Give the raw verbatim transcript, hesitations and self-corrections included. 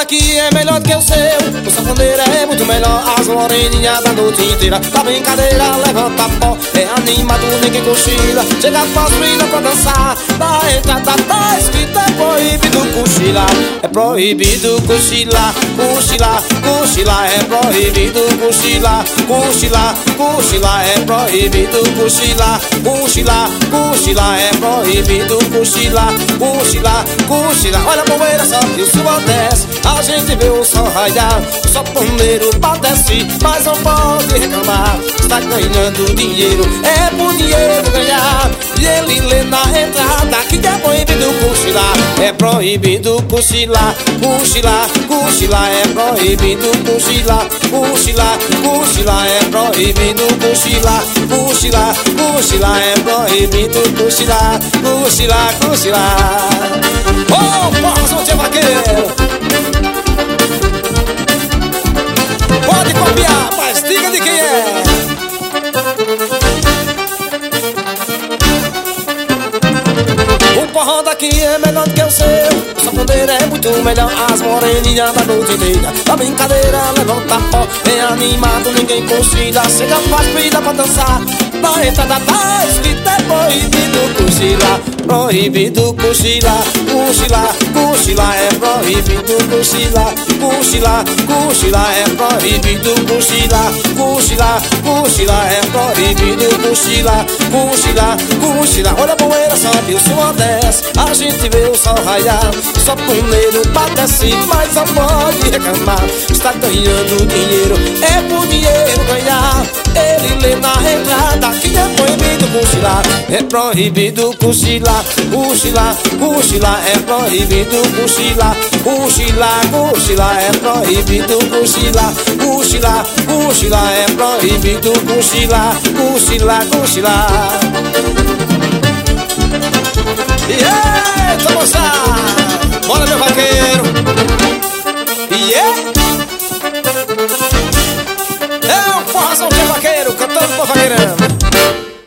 daqui é melhor do que o seu. O sanfoneiro é muito melhor. As moreninhas da noite inteira. Da brincadeira levanta pó. É animado, ninguém cochila. Chega pras filhas pra dançar. Da entrada tá escrito é proibido cochilar. É proibido cochilar. Cochilar, cochilar. É proibido cochilar. Cochilar, cochilar. É proibido cochilar. Cochilar, cochilar. É proibido cochilar. Cochilar, cochilar. Olha a poeira, só que o sol desce. A gente vê o sol raiar. O sanfoneiro padece, mas não pode reclamar. Está ganhando dinheiro, é por dinheiro ganhar. E ele lê na entrada que é proibido cochilar. É proibido cochilar. Cochilar, cochilar. É proibido cochilar. Cochilar, cochilar. É proibido cochilar. Cochilar, cochilar. É proibido cochilar. Cochilar, cochilar. Oh, porra, sou tio vaqueiro. Pode copiar, mas diga de quem é. O porrão daqui é melhor do que o seu. O sanfoneiro é muito melhor. As moreninhas da noite inteira. Da brincadeira levanta pó. É animado, ninguém cochila. Chega faz filha pra dançar. Na entrada tá escrito é proibido cochilar. Proibido cochilar. Cochilar, cochilar. É proibido cochilar. Cochilar, cochilar. É proibido cochilar. Cochilar, cochilar. É proibido cochilar. Cochilar, cochilar. Olha a poeira, sobe o som desce. A gente vê o sol raiar. Só sanfoneiro padece, mas não pode reclamar. Está ganhando dinheiro, é por dinheiro ganhar. Ele lê na entrada que é proibido cochilar. É proibido cochilar. Cochilar, cochilar. É proibido cochilar. Cochilar, cochilar. É proibido cochilar. Cochilar, cochilar. É proibido cochilar. Cochilar, cochilar. E eita, moçada!